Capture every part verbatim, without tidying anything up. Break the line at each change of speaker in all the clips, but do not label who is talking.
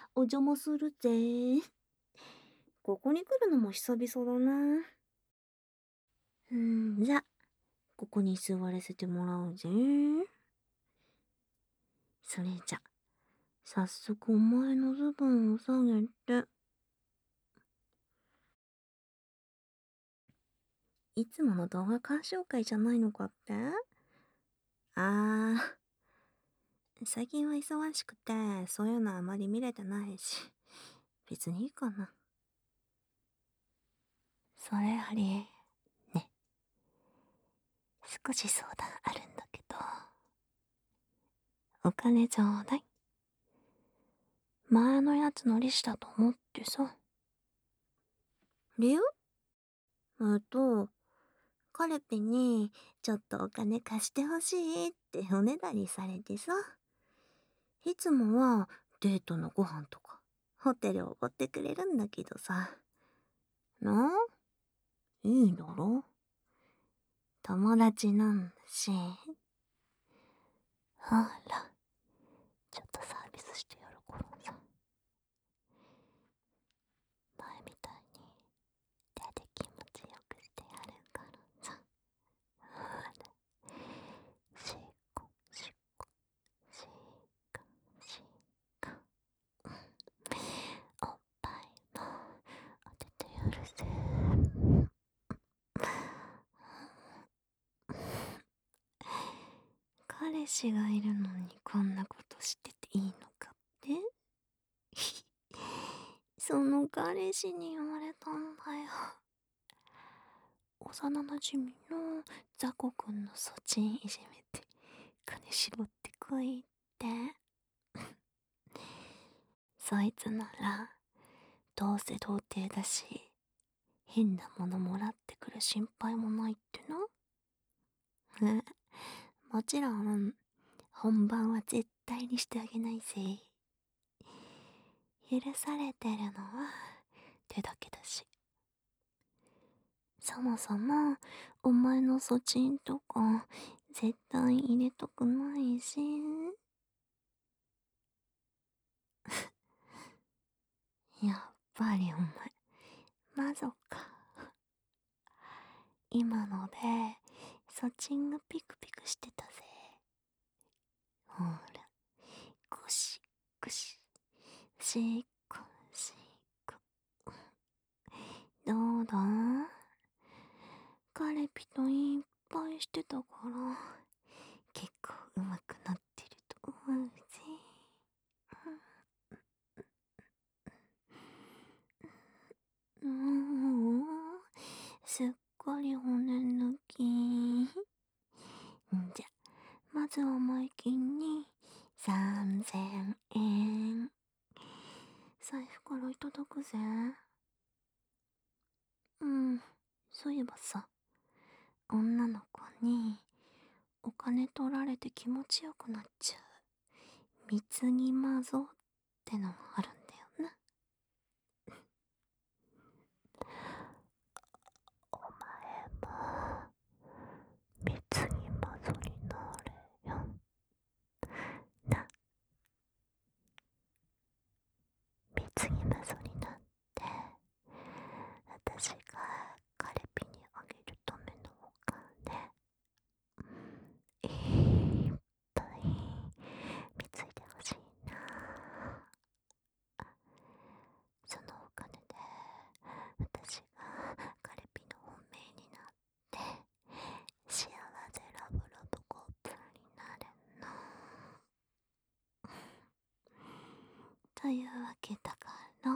お邪魔するぜ。ここに来るのも久々だな。うん、じゃ、ここに座らせてもらうぜ。それじゃ、早速お前のズボンを下げて。いつもの動画鑑賞会じゃないのかって？あー、最近は忙しくて、そういうのあまり見れてないし、別にいいかな。それより、ね、少し相談あるんだけど、お金ちょうだい。前のやつの利子だと思ってさ。理由？えっと、カレピにちょっとお金貸してほしいっておねだりされてさ。いつもはデートのご飯とかホテルをおごってくれるんだけどさ。なあ、いいだろ？友達なんだし。ほら、ちょっとサービスしてやるからさ。前みたいに手で気持ちよくしてやるからさ。ほら、しっこしっこしっこしっこ。おっぱいも当ててやるぜ。彼氏がいるのにこんなことしてていいのかって？その彼氏に言われたんだよ。幼なじみのザコくんのそちんいじめて金絞ってこいって。そいつならどうせ童貞だし変なものもらってくる心配もないってな。もちろん本番は絶対にしてあげないぜ。許されてるのは手だけだし。そもそもお前のそちんとか絶対入れたくないし。やっぱりお前魔族か。今のでそちんがピクピクしてたぜ。ほら、ゴシゴシしっこしっこ。どうだ？カレピといっぱいしてたから結構上手くなってると思うぜ。うーん、すっかり骨抜き。んじゃ、まずお前金にさんぜんえん。財布からいただくぜ。うん、そういえばさ、女の子にお金取られて気持ちよくなっちゃう貢ぎ魔像ってのもあるんだよな。お前も貢ぎ魔女になれよな。貢ぎ魔女になって私がカレピにあげるためのお金いっぱい貢いでほしいな。そのお金で私がカレピの本命になって幸せラブラブコップルになるの。というわけだから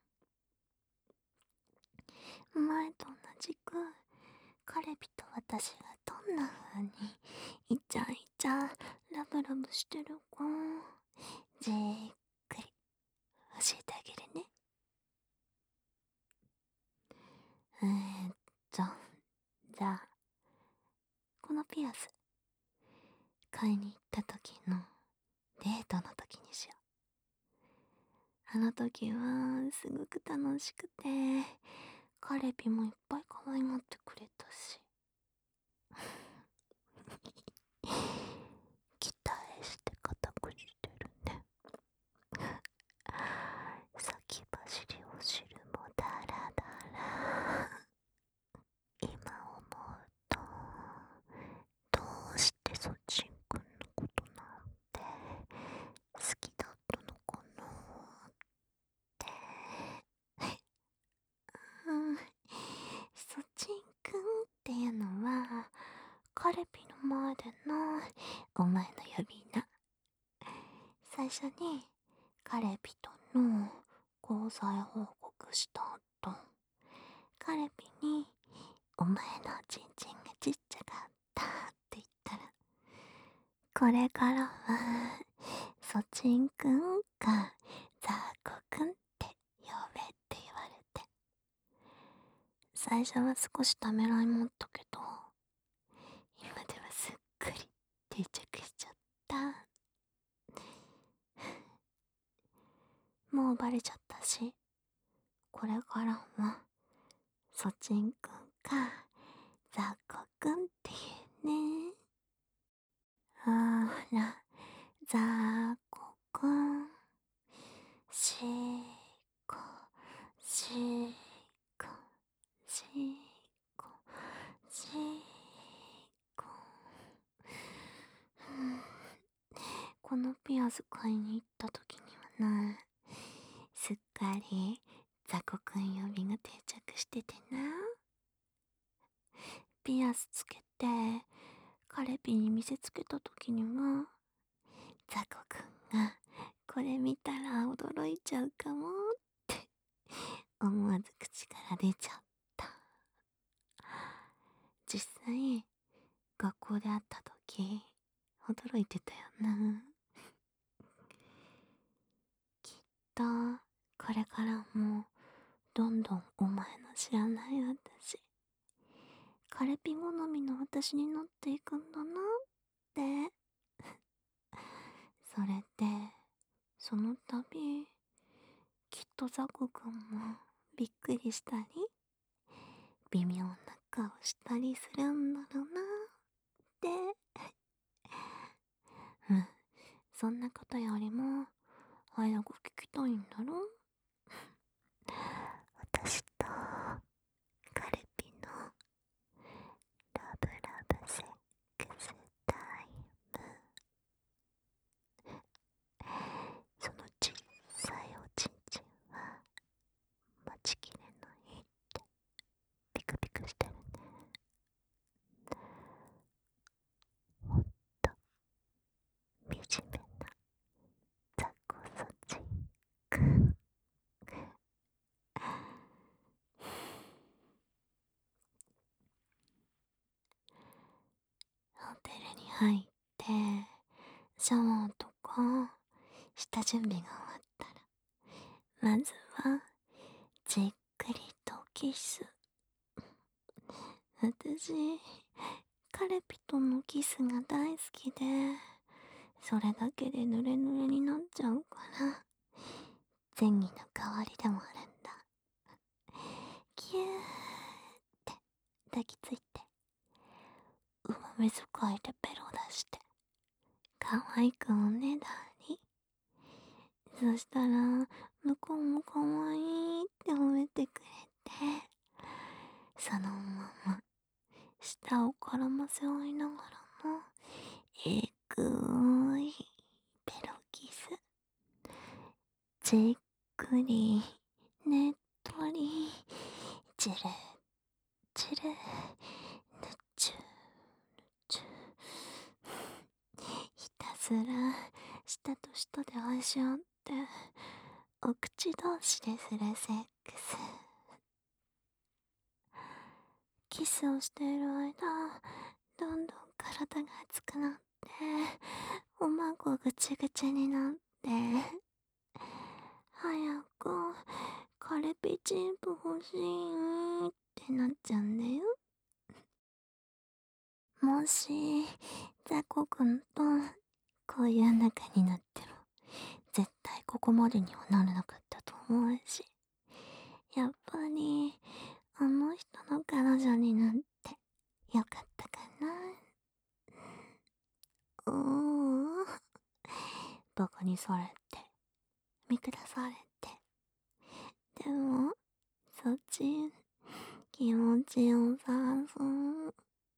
前と同じくカレピと私がどんな風にイチャイチャラブラブしてるかじっくり教えてあげるね。えーっとじゃあこのピアス買いに行った時のデートの時にしよう。あの時はすごく楽しくてカレピもいっぱい可愛がってくれたし期待して固くしてるね。 社に彼ピとの交際報告した後、彼ピにお前のチンチンがちっちゃかったって言ったら、これからはソチンくんかザコくんって呼べって言われて、最初は少しためらいもったけど、今ではすっかり定着しちゃった。もうバレちゃったし、これからはソチンくんかザコくんっていうね。ほら、ザコくん、しこ、しこ、しこ、しこ。このピアス買いに行った時にはな、すっかりザコくん呼びが定着しててな。ピアスつけて彼ピに見せつけた時には、ザコくんがこれ見たら驚いちゃうかもって思わず口から出ちゃった。実際学校で会った時驚いてたよな。きっとこれからもどんどんお前の知らない私、彼ピ好みの私になっていくんだなってそれでその度きっとザコくんもびっくりしたり微妙な顔したりするんだろうなってうん、そんなことよりも早く聞きたいんだろ。私と彼ピのラブラブセックスタイム、その小さいおちんちんは待ちきれないってピクピクしてるね。ほんと惨めなザコソチンくん。ホテルに入ってシャワーとか下準備が終わったら、まずはじっくりとキス。私彼ピとのキスが大好きで、それだけで濡れ濡れになっちゃうから前儀の代わりでもあるんだ。キューって抱きついて上目遣いでベロ出して可愛くおねだり。そしたら向こうも可愛いって褒めてくれて、そのまま舌を絡ませ合いながらのえぐいベロキス。じっくりねっとりチルチルぬちゅぬちゅ、ひたすら舌と舌で愛し合ってお口同士でするセックス。キスをしている間どんどん体が熱くなっておまごぐちぐちになって、早く彼ピチンプ欲しいってなっちゃうんだよ。もしザコくんとこういう仲になっても絶対ここまでにはならなかったと思うし、やっぱりあの人の彼女になってよかったかな。うーん、バカにされて見下されて、でもそっち気持ちよさそう。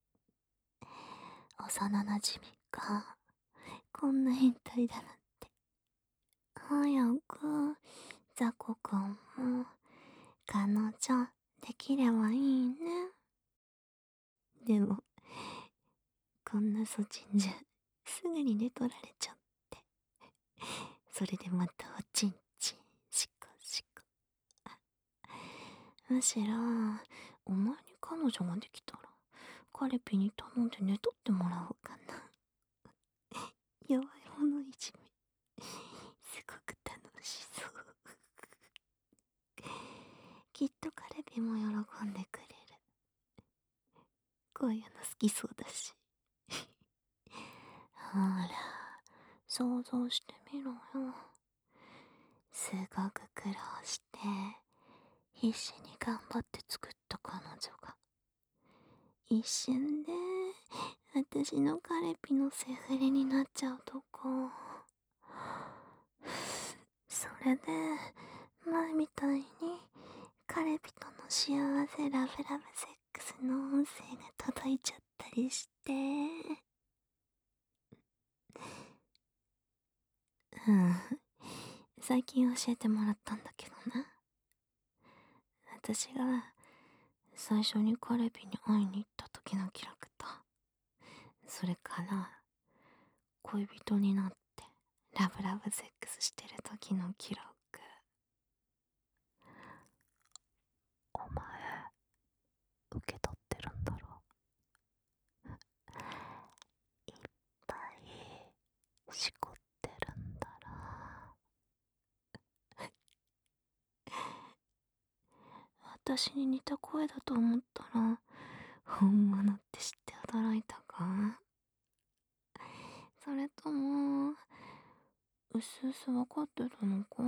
幼なじみかこんな変態だなんて。早くザコくんも彼女できればいいね。でもこんなそちんじゃすぐに寝取られちゃって、 それでまたおちんちん、しこしこ。むしろ、お前に彼女ができたら、カレピに頼んで寝取ってもらおうかな。弱い者いじめ、すごく楽しそう。きっとカレピも喜んでくれる。こういうの好きそうだし。ほら、想像してみろよ。すごく苦労して、必死に頑張って作った彼女が、一瞬で、私のカレピのセフレになっちゃうとこ。それで、前みたいに、カレピとの幸せラブラブセックスの音声が届いちゃったりして。うん。最近教えてもらったんだけどな。私が最初にカレピに会いに行った時のキャラクター。それから恋人になってラブラブセックスしてる時の記録。お前受け取ってるんだろ。いっぱいしこってるんだろ。私に似た声だと思ったら本物って知って驚いたか？それともうすうす分かってたのか？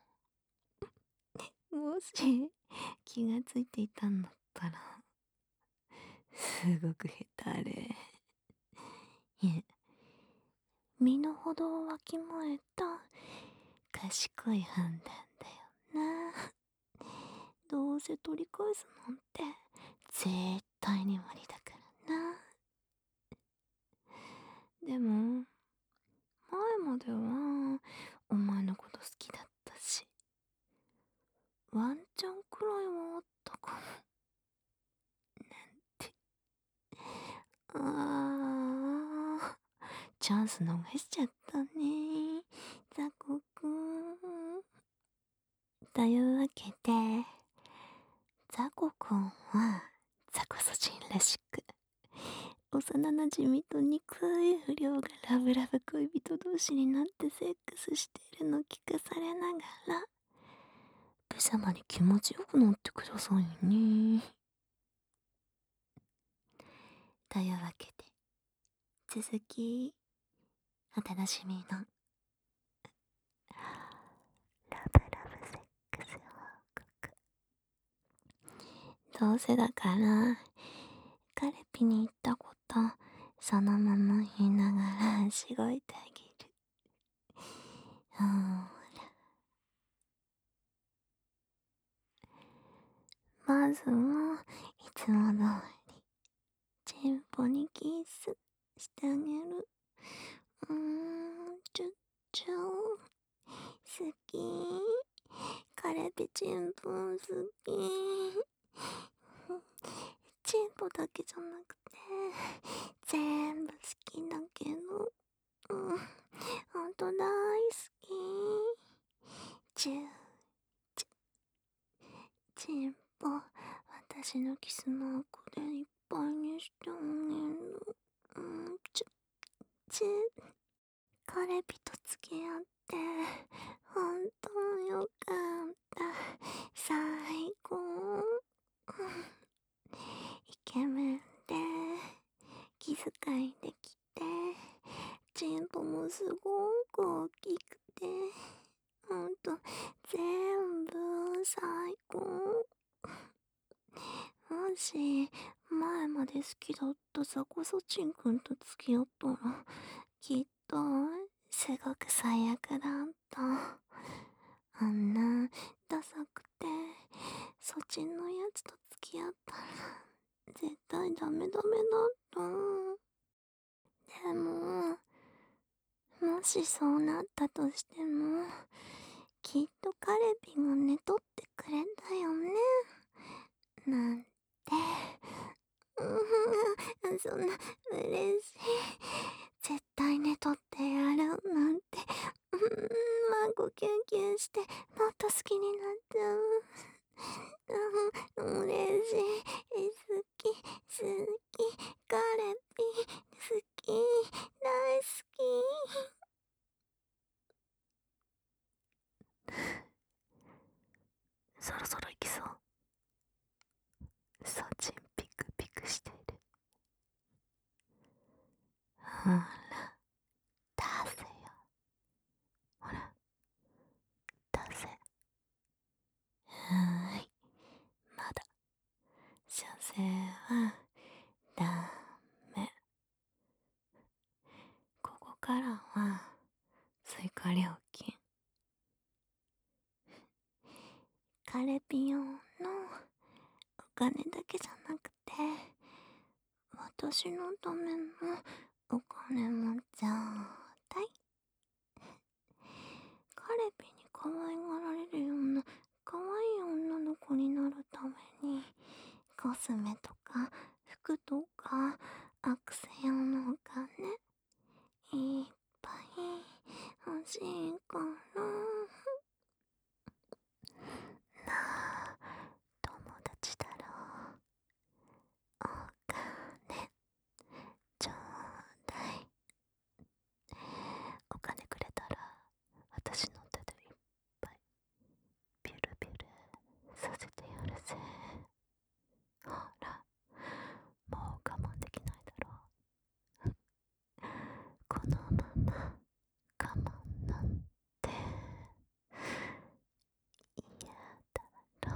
もし気がついていたんだったらすごく下手れ。いえ、身の程をわきまえた賢い判断だよな。どうせ取り返すなんて絶対に無理だからな。でも前まではお前のこと好きだったし、ワンチャンくらいはあったかもなんて。ああ、チャンス逃しちゃったね、ザコくん。というわけで、ザコくんはザコソ人らしく、幼なじみと憎い不良がラブラブ恋人同士になってセックスしているの聞かされながら、無様に気持ちよくなってくださいね。というわけで、続き、お楽しみの。ラブラブセックス報告。どうせだから、カレピに言ったこと、そのまま言いながらしごいてあげる。ほーら。まずは、いつも通り、チンポにキスしてあげる。うーん、ちゅっちゅん。好き。カレピチンポ好き。チンポだけじゃなくて、全部好きだけど、うん、ほんと大好き。チュー、チュ、チンポ、私のキスマークでいっぱいにしてあげる。うん、チュ、チュ、カレピと付き合って、ほんとよかった。最高。イケメンで、気遣いできて、チンポもすごく大きくて、ほんと、全部最高。もし、前まで好きだったザコソチンくんと付き合ったら、きっと、すごく最悪だった。あんな、ダサくて、そっちのやつと付き合ったら、絶対ダメダメだった。でも、もしそうなったとしても、きっとカレピが寝取ってくれたよね。なんて。うん、そんな、嬉しい。絶対寝取ってやるなんて、うん、わ求して、もっと好きになっちゃう。うん、嬉しい。え好き、好き、カレピ、好き、大好き。そろそろ行きそう。そちんピクピクしている。ほら、出せよ。ほら、出せ。はーい、まだ。射精は、ダメ。ここからは、追加料金。カレピ用のお金だけじゃなくて、私のためのお金もちょうだい。カレピに可愛がられるような可愛い女の子になるために、コスメとか服とかアクセ用のお金いっぱい欲しいから。なあ、友達だろ。お金ちょうだい。お金くれたら私の手でいっぱいビュルビュルさせてやるぜ。ほら、もう我慢できないだろう。このまま我慢なんて嫌だろ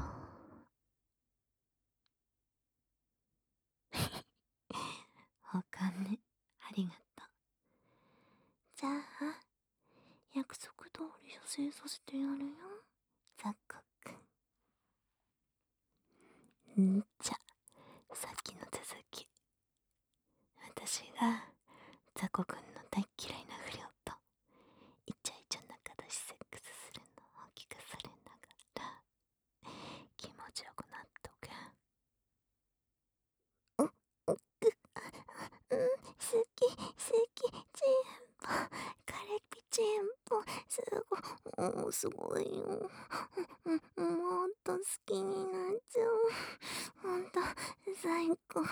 う。お金ありがとう。じゃあ約束通り射精させてやるよ、ザコくん。んじゃ、さっきの続き。私がザコくんの大嫌いな不良とイチャイチャ仲出しセックスするのを聞かされながら気持ちよくなっとけ。う、う、く、うん、好き、好き、チンポ、カレピチンポ、すご、すごいよ。もっと好きになっちゃう。ほんと、最高。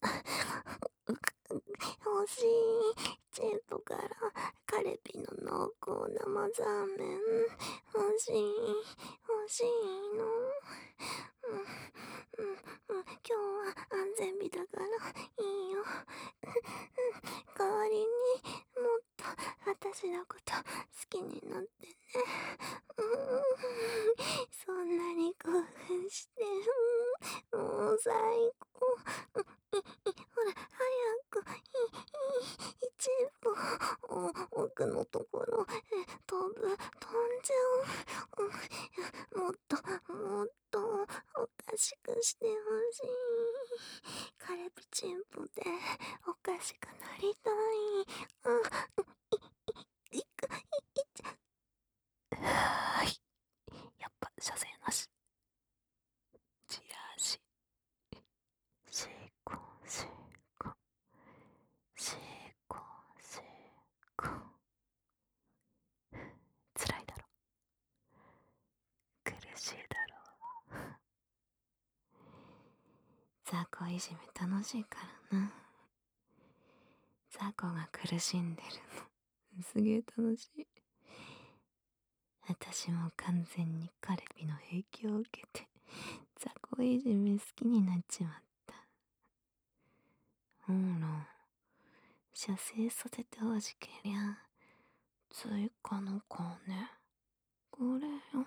欲しい。チンポからカレピの濃厚なマザーメン。欲しい。欲しいの。うん、うん、うん、今日は安全日だからいいよ。代わりにもっと私のこと好きになってね。うん、そんなに興奮して、うん、もう最高。うん、ほら、早く、い、い、一歩、お奥のところへ飛ぶ、飛んじゃう。うん、もっと、もっと、おかしくしてほしい。カレピチンポで、おかしくなりたい。うん、い、い、いく、い、いちゃ。はい。やっぱ、射精なし。チラシ。シコ、シコ。シコ、シコ。辛いだろ。苦しいだろう。ザコいじめ楽しいからな。ザコが苦しんでるのすげえ楽しい。私も完全にカレピの影響を受けてザコいじめ好きになっちまった。ほら、射精させてほしけりゃ追加の金これよ。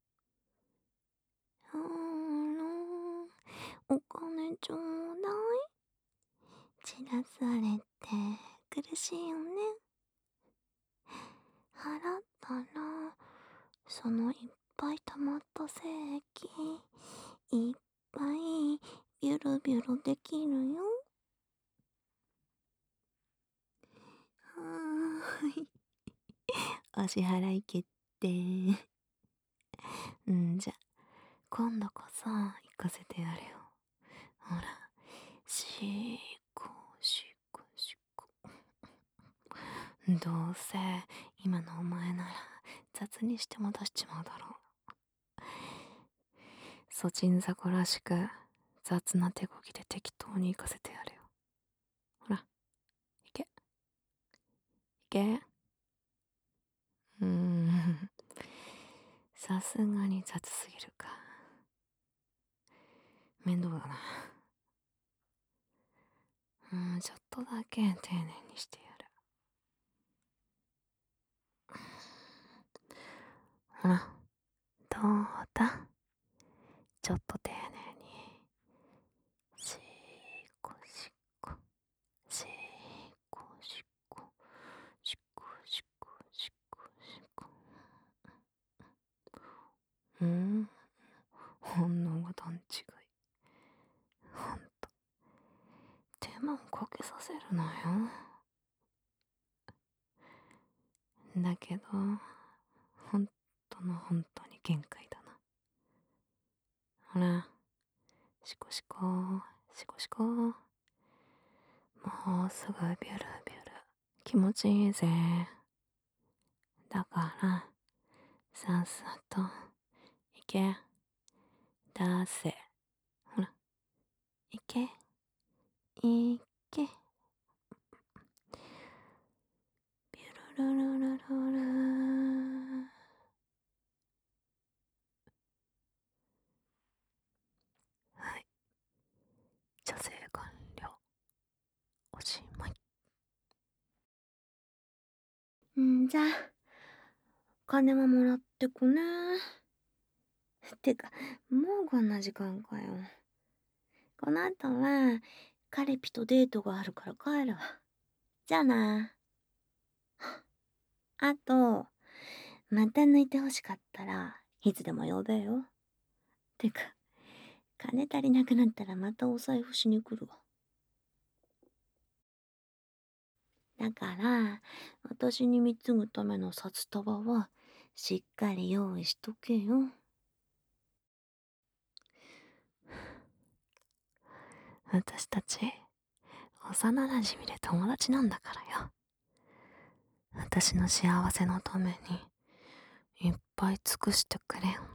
あら、お金ちょうだい。散らされて苦しいよね。払ったらそのいっぱい溜まった精液いっぱいビュルビュルできるよ。はーい。お支払い決定。んじゃ、今度こそ行かせてやるよ。ほら、しーこしこしこ。どうせ今のお前なら雑にして戻しちまうだろう。そちんざこらしく雑な手こぎで適当に行かせてやるよ。ほら、いけ。いけ。うーん。さすがに雑すぎるか。面倒だな。うん、ちょっとだけ丁寧にしてやる。ほら、どうだ？ちょっと丁寧に。しーこしっこ。しーこしっこ。しっこしっこしっこしっこ。うん？反応が段違い。ほんと。手間をかけさせるなよ。だけど、ほんとのほんとに限界だな。ほら、しこしこ、しこしこ。もうすぐビュルビュル。気持ちいいぜ。だから、さっさと、いけ。出せ。ほら、いけ。いけ。ビュルルルルルル。はい。女性完了。おしまい。んじゃ、金はもらってくね。てか、もうこんな時間かよ。この後は、カレピとデートがあるから帰るわ。じゃあな。あと、また抜いてほしかったらいつでも呼べよ。てか、金足りなくなったらまたお財布しに来るわ。だから、私に貢ぐための札束はしっかり用意しとけよ。私たち、幼馴染で友達なんだからよ。私の幸せのためにいっぱい尽くしてくれよ。